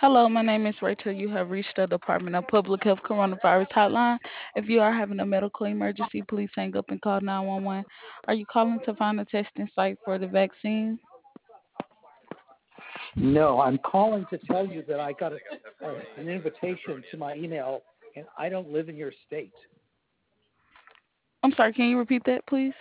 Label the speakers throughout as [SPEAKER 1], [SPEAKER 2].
[SPEAKER 1] Hello, my name is Rachel. You have reached the Department of Public Health Coronavirus Hotline. If you are having a medical emergency, please hang up and call 911. Are you calling to find a testing site for the vaccine?
[SPEAKER 2] No, I'm calling to tell you that I got an invitation to my email, and I don't live in your state.
[SPEAKER 1] I'm sorry, can you repeat that, please?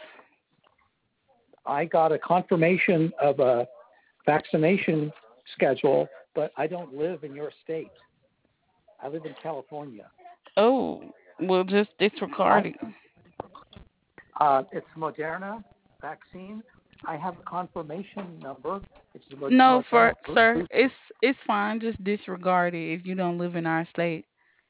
[SPEAKER 2] I got a confirmation of a vaccination schedule, but I don't live in your state. I live in California.
[SPEAKER 1] Oh, well, just disregard
[SPEAKER 2] I
[SPEAKER 1] it.
[SPEAKER 2] It's Moderna vaccine. I have a confirmation number. It's
[SPEAKER 1] No,
[SPEAKER 2] Moderna.
[SPEAKER 1] for sir, it's fine. Just disregard it if you don't live in our state.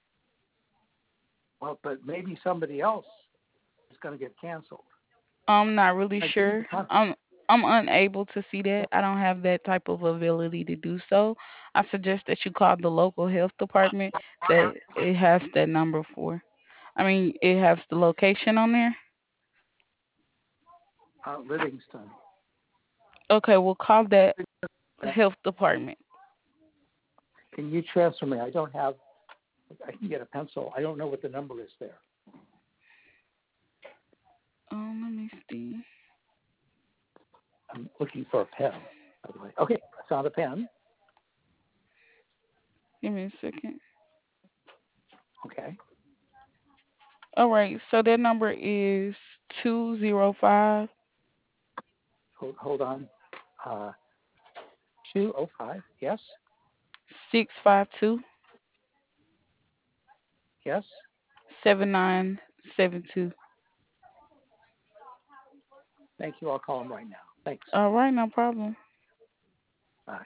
[SPEAKER 2] Well, but maybe somebody else is going to get canceled.
[SPEAKER 1] I'm not really
[SPEAKER 2] I give you the
[SPEAKER 1] sure. I'm unable to see that. I don't have that type of ability to do so. I suggest that you call the local health department that it has that number for. I mean, it has the location on there.
[SPEAKER 2] Livingston.
[SPEAKER 1] Okay, we'll call that health department.
[SPEAKER 2] Can you transfer me? I don't have. I can get a pencil. I don't know what the number is there.
[SPEAKER 1] Let me see.
[SPEAKER 2] I'm looking for a pen, by the way. Okay, I found a pen.
[SPEAKER 1] Give me a second.
[SPEAKER 2] Okay,
[SPEAKER 1] All right, so that number is 205
[SPEAKER 2] hold on. 205. Yes,
[SPEAKER 1] 652
[SPEAKER 2] yes.
[SPEAKER 1] 7972.
[SPEAKER 2] Thank you. I'll call him right now. Thanks.
[SPEAKER 1] All right, no problem.